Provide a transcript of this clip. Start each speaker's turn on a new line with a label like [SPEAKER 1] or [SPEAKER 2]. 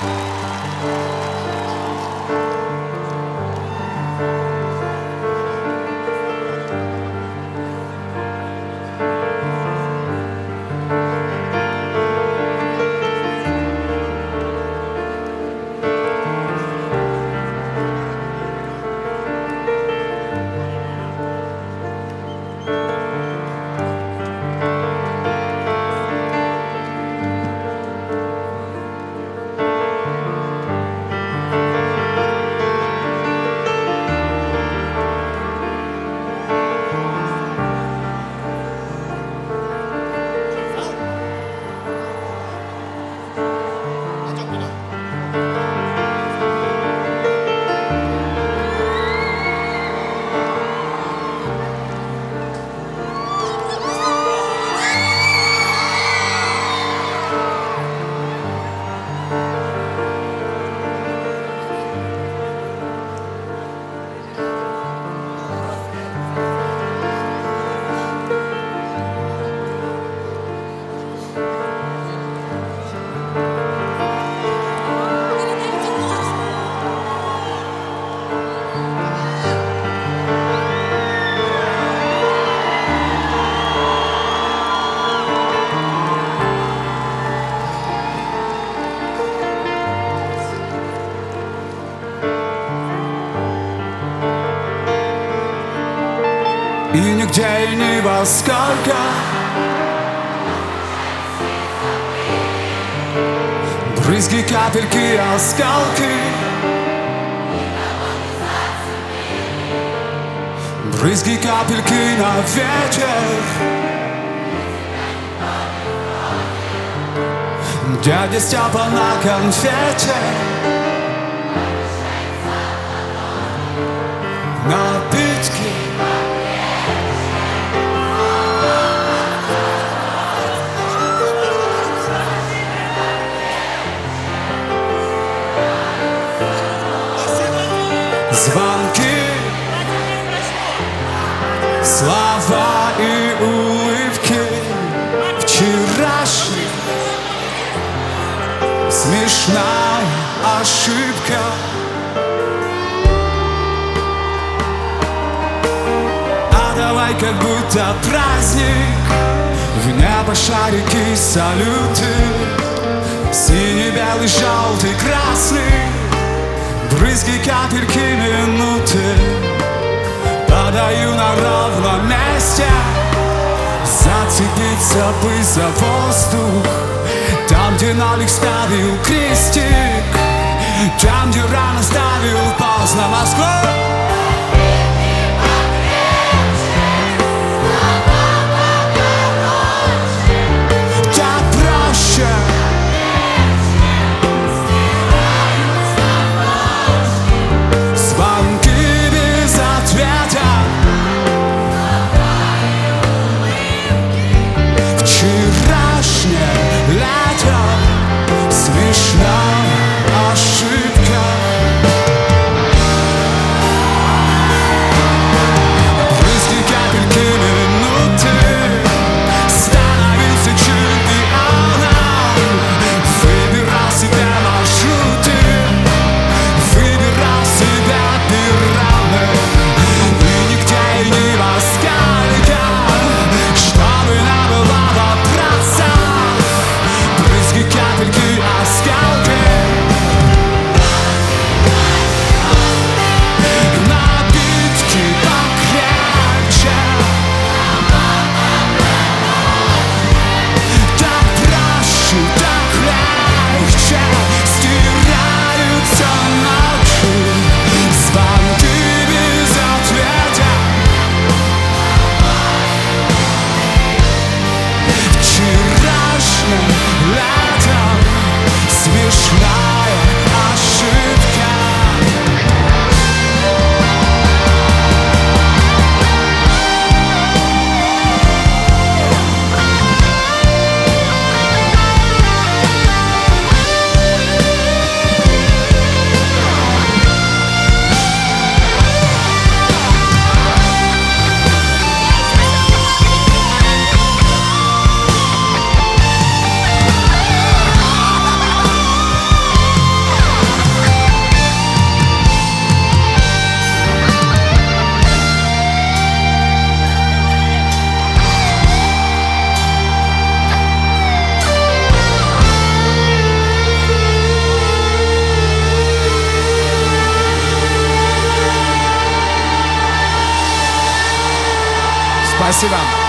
[SPEAKER 1] И нигде и ни во сколько брызги, капельки, осколки, брызги, капельки на ветер. Дядя Степа на конфете, напитки. Звонки, слова и улыбки вчерашних, смешная ошибка. А давай как будто праздник, в небо шарики, салюты, синий, белый, желтый, красный, брызги, капельки, минуты. Подаю на ровном месте, зацепиться бы за воздух. Там, где налик ставил крестик, там, где рано ставил поздно Москву. Вчерашнее лето, смешно. Спасибо.